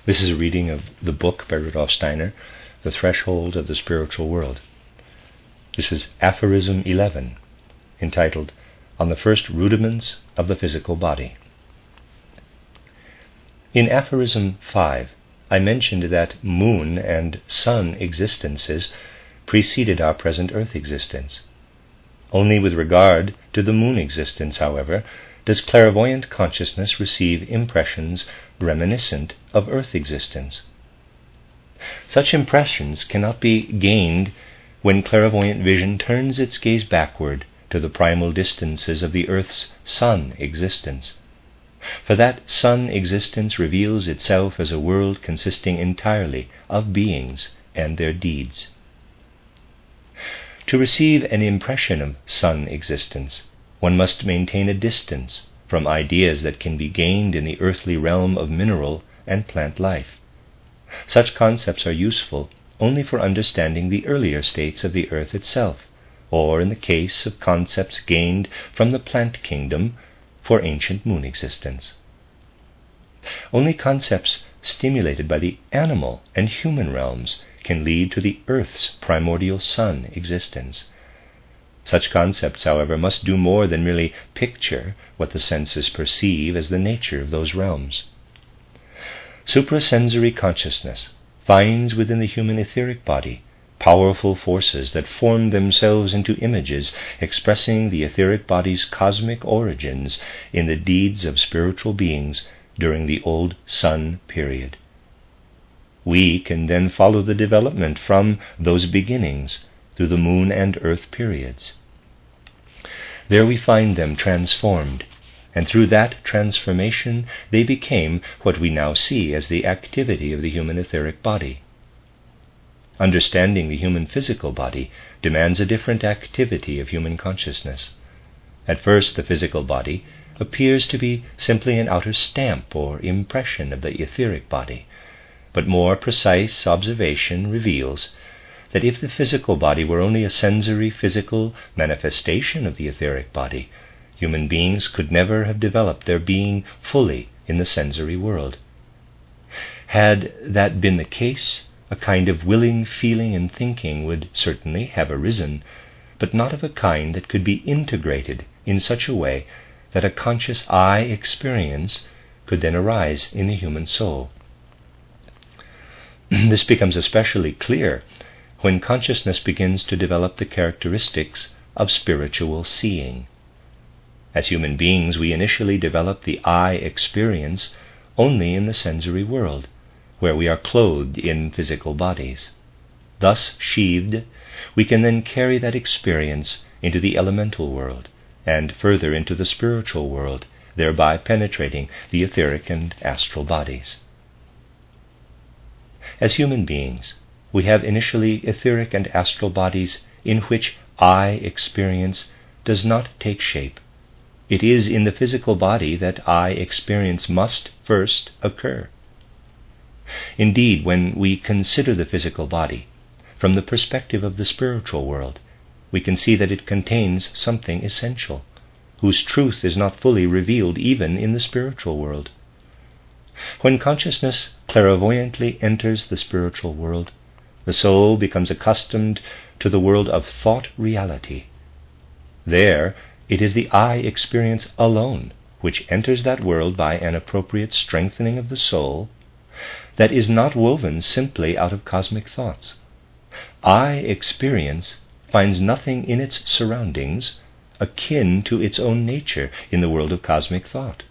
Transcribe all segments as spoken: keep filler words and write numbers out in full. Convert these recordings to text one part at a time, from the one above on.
This is a reading of the book by Rudolf Steiner, The Threshold of the Spiritual World. This is Aphorism eleven, entitled On the First Rudiments of the Physical Body. In Aphorism five, I mentioned that moon and sun existences preceded our present earth existence. Only with regard to the moon existence, however, does clairvoyant consciousness receive impressions reminiscent of earth existence. Such impressions cannot be gained when clairvoyant vision turns its gaze backward to the primal distances of the earth's sun existence. For that sun existence reveals itself as a world consisting entirely of beings and their deeds. To receive an impression of sun existence, one must maintain a distance from ideas that can be gained in the earthly realm of mineral and plant life. Such concepts are useful only for understanding the earlier states of the earth itself, or in the case of concepts gained from the plant kingdom, for ancient moon existence. Only concepts stimulated by the animal and human realms can lead to the earth's primordial sun existence. Such concepts, however, must do more than merely picture what the senses perceive as the nature of those realms. Suprasensory consciousness finds within the human etheric body powerful forces that form themselves into images expressing the etheric body's cosmic origins in the deeds of spiritual beings during the old sun period. We can then follow the development from those beginnings through the moon and earth periods. There we find them transformed, and through that transformation they became what we now see as the activity of the human etheric body. Understanding the human physical body demands a different activity of human consciousness. At first, the physical body appears to be simply an outer stamp or impression of the etheric body, but more precise observation reveals that if the physical body were only a sensory physical manifestation of the etheric body, human beings could never have developed their being fully in the sensory world. Had that been the case, a kind of willing feeling and thinking would certainly have arisen, but not of a kind that could be integrated in such a way that a conscious I experience could then arise in the human soul. This becomes especially clear when consciousness begins to develop the characteristics of spiritual seeing. As human beings, we initially develop the I experience only in the sensory world, where we are clothed in physical bodies. Thus sheathed, we can then carry that experience into the elemental world, and further into the spiritual world, thereby penetrating the etheric and astral bodies. As human beings, we have initially etheric and astral bodies in which I experience does not take shape. It is in the physical body that I experience must first occur. Indeed, when we consider the physical body from the perspective of the spiritual world, we can see that it contains something essential, whose truth is not fully revealed even in the spiritual world. When consciousness clairvoyantly enters the spiritual world, the soul becomes accustomed to the world of thought reality. There, it is the I experience alone which enters that world by an appropriate strengthening of the soul that is not woven simply out of cosmic thoughts. I experience finds nothing in its surroundings akin to its own nature in the world of cosmic thought.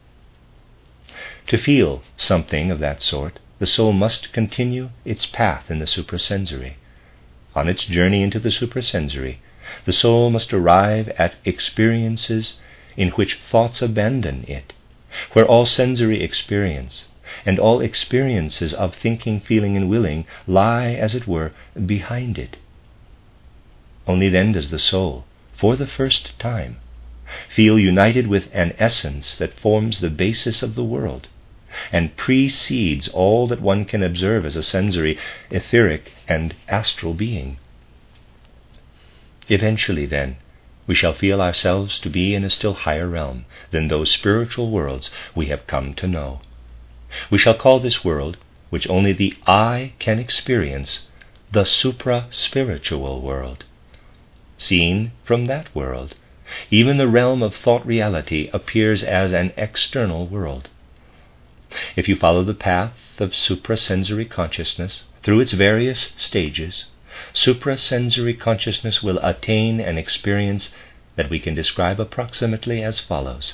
To feel something of that sort, the soul must continue its path in the suprasensory. On its journey into the suprasensory, the soul must arrive at experiences in which thoughts abandon it, where all sensory experience and all experiences of thinking, feeling, and willing lie, as it were, behind it. Only then does the soul, for the first time, feel united with an essence that forms the basis of the world, and precedes all that one can observe as a sensory, etheric, and astral being. Eventually, then, we shall feel ourselves to be in a still higher realm than those spiritual worlds we have come to know. We shall call this world, which only the I can experience, the supra-spiritual world. Seen from that world, even the realm of thought reality appears as an external world. If you follow the path of suprasensory consciousness through its various stages, suprasensory consciousness will attain an experience that we can describe approximately as follows.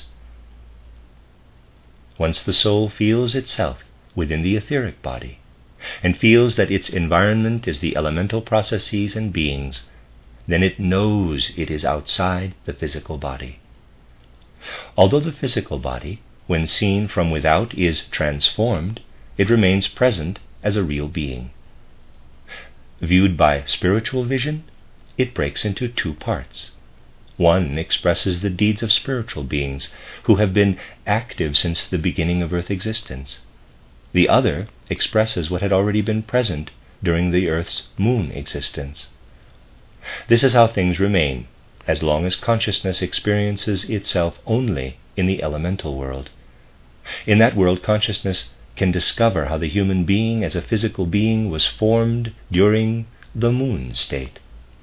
Once the soul feels itself within the etheric body, and feels that its environment is the elemental processes and beings, then it knows it is outside the physical body. Although the physical body, when seen from without, is transformed, it remains present as a real being. Viewed by spiritual vision, it breaks into two parts. One expresses the deeds of spiritual beings who have been active since the beginning of earth existence. The other expresses what had already been present during the earth's moon existence. This is how things remain, as long as consciousness experiences itself only in the elemental world. In that world, consciousness can discover how the human being as a physical being was formed during the moon state.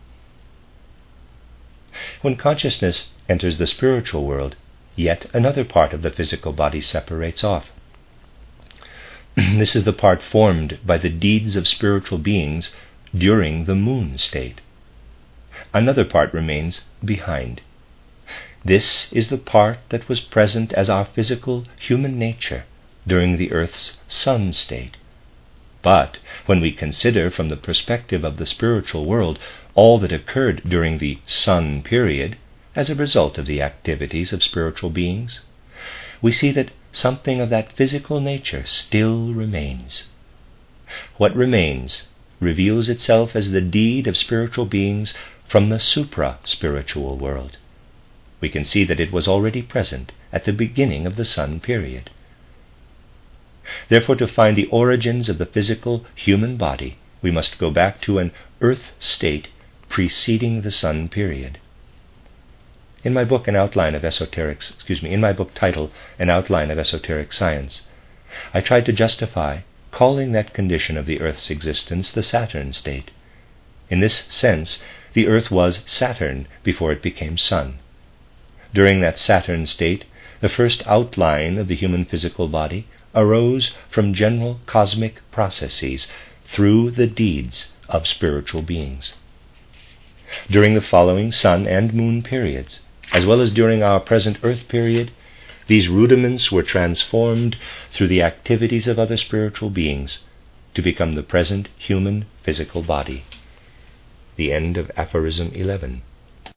When consciousness enters the spiritual world, yet another part of the physical body separates off. This is the part formed by the deeds of spiritual beings during the moon state. Another part remains behind. This is the part that was present as our physical human nature during the earth's sun state. But when we consider from the perspective of the spiritual world all that occurred during the sun period as a result of the activities of spiritual beings, we see that something of that physical nature still remains. What remains reveals itself as the deed of spiritual beings from the supra-spiritual world. We can see that it was already present at the beginning of the sun period. Therefore, to find the origins of the physical human body, we must go back to an earth state preceding the sun period. In my book, An Outline of Esoterics, excuse me, in my book titled An Outline of Esoteric Science, I tried to justify calling that condition of the earth's existence the Saturn state. In this sense, the earth was Saturn before it became sun. During that Saturn state, the first outline of the human physical body arose from general cosmic processes through the deeds of spiritual beings. During the following sun and moon periods, as well as during our present earth period, these rudiments were transformed through the activities of other spiritual beings to become the present human physical body. The end of Aphorism eleven.